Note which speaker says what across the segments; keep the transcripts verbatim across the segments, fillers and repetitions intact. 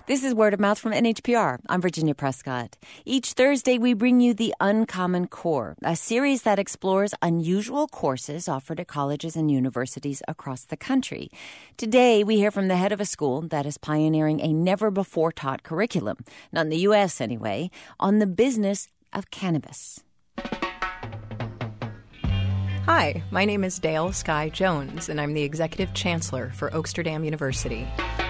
Speaker 1: This is Word of Mouth from N H P R. I'm Virginia Prescott. Each Thursday, we bring you The Uncommon Core, a series that explores unusual courses offered at colleges and universities across the country. Today, we hear from the head of a school that is pioneering a never-before-taught curriculum, not in the U S anyway, on the business of cannabis.
Speaker 2: Hi, my name is Dale Sky Jones, and I'm the Executive Chancellor for Oaksterdam University.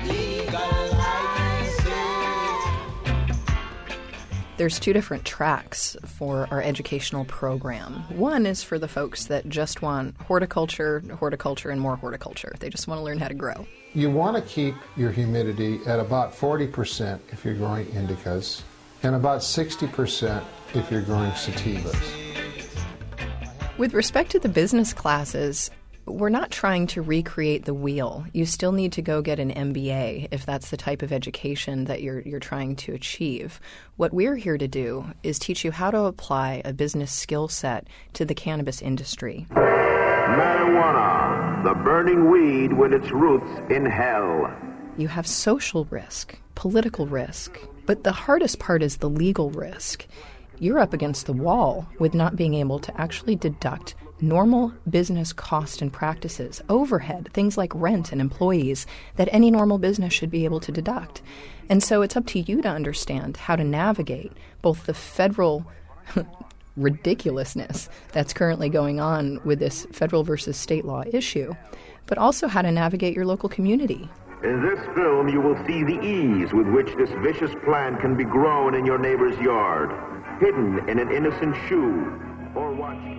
Speaker 2: There's two different tracks for our educational program. One is for the folks that just want horticulture, horticulture, and more horticulture. They just want to learn how to grow.
Speaker 3: You want to keep your humidity at about forty percent if you're growing indicas, and about sixty percent if you're growing sativas.
Speaker 2: With respect to the business classes, we're not trying to recreate the wheel. You still need to go get an M B A if that's the type of education that you're you're trying to achieve. What we're here to do is teach you how to apply a business skill set to the cannabis industry.
Speaker 4: Marijuana, the burning weed with its roots in hell.
Speaker 2: You have social risk, political risk, but the hardest part is the legal risk. You're up against the wall with not being able to actually deduct normal business cost and practices, overhead, things like rent and employees that any normal business should be able to deduct. And so it's up to you to understand how to navigate both the federal ridiculousness that's currently going on with this federal versus state law issue, but also how to navigate your local community.
Speaker 4: In this film, you will see the ease with which this vicious plant can be grown in your neighbor's yard, hidden in an innocent shoe or watch case.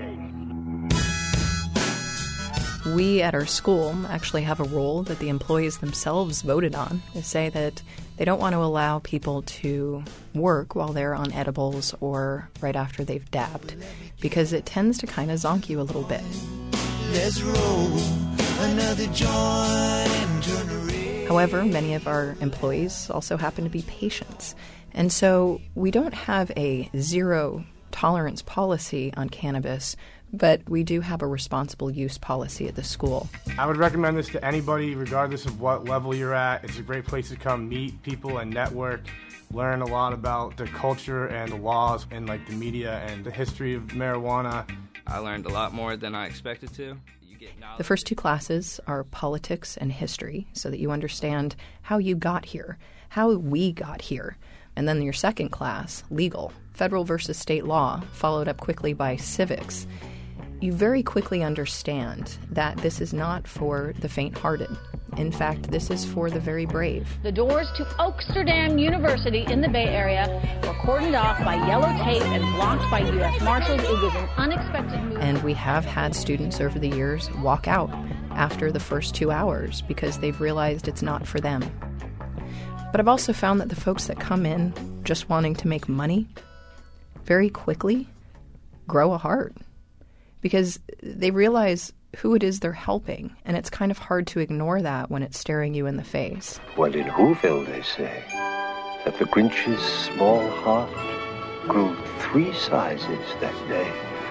Speaker 2: We at our school actually have a rule that the employees themselves voted on. They say that they don't want to allow people to work while they're on edibles or right after they've dabbed, because it tends to kind of zonk you a little bit. Let's roll another joint and turn around. However, many of our employees also happen to be patients. And so we don't have a zero tolerance policy on cannabis, but we do have a responsible use policy at the school.
Speaker 5: I would recommend this to anybody, regardless of what level you're at. It's a great place to come meet people and network, learn a lot about the culture and the laws and like the media and the history of marijuana.
Speaker 6: I learned a lot more than I expected to.
Speaker 2: The first two classes are politics and history, so that you understand how you got here, how we got here. And then your second class, legal, federal versus state law, followed up quickly by civics. You very quickly understand that this is not for the faint-hearted. In fact, this is for the very brave.
Speaker 7: The doors to Oaksterdam University in the Bay Area were cordoned off by yellow tape and blocked by U S Marshals. It was an unexpected move.
Speaker 2: And we have had students over the years walk out after the first two hours because they've realized it's not for them. But I've also found that the folks that come in just wanting to make money very quickly grow a heart, because they realize who it is they're helping, and it's kind of hard to ignore that when it's staring you in the face.
Speaker 8: Well, in Whoville, they say that the Grinch's small heart grew three sizes that day.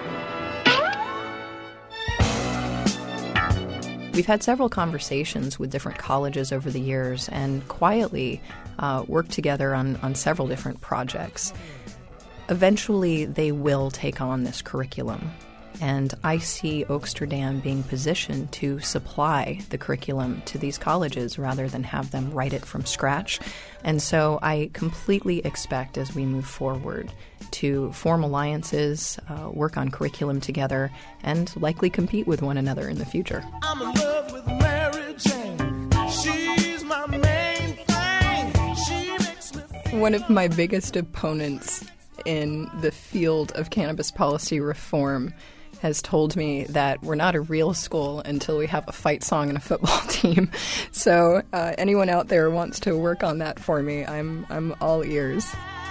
Speaker 2: We've had several conversations with different colleges over the years and quietly uh, worked together on, on several different projects. Eventually, they will take on this curriculum. And I see Oaksterdam being positioned to supply the curriculum to these colleges rather than have them write it from scratch. And so I completely expect as we move forward to form alliances, uh, work on curriculum together, and likely compete with one another in the future.
Speaker 9: I'm in love with Mary Jane. She's my main thing. She makes me...
Speaker 2: One of my biggest opponents in the field of cannabis policy reform has told me that we're not a real school until we have a fight song and a football team. So uh, anyone out there wants to work on that for me, I'm I'm all ears.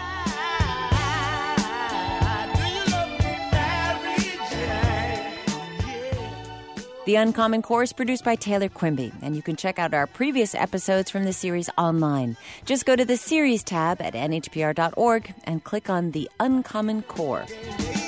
Speaker 1: The Uncommon Core is produced by Taylor Quimby, and you can check out our previous episodes from the series online. Just go to the series tab at N H P R dot org and click on The Uncommon Core.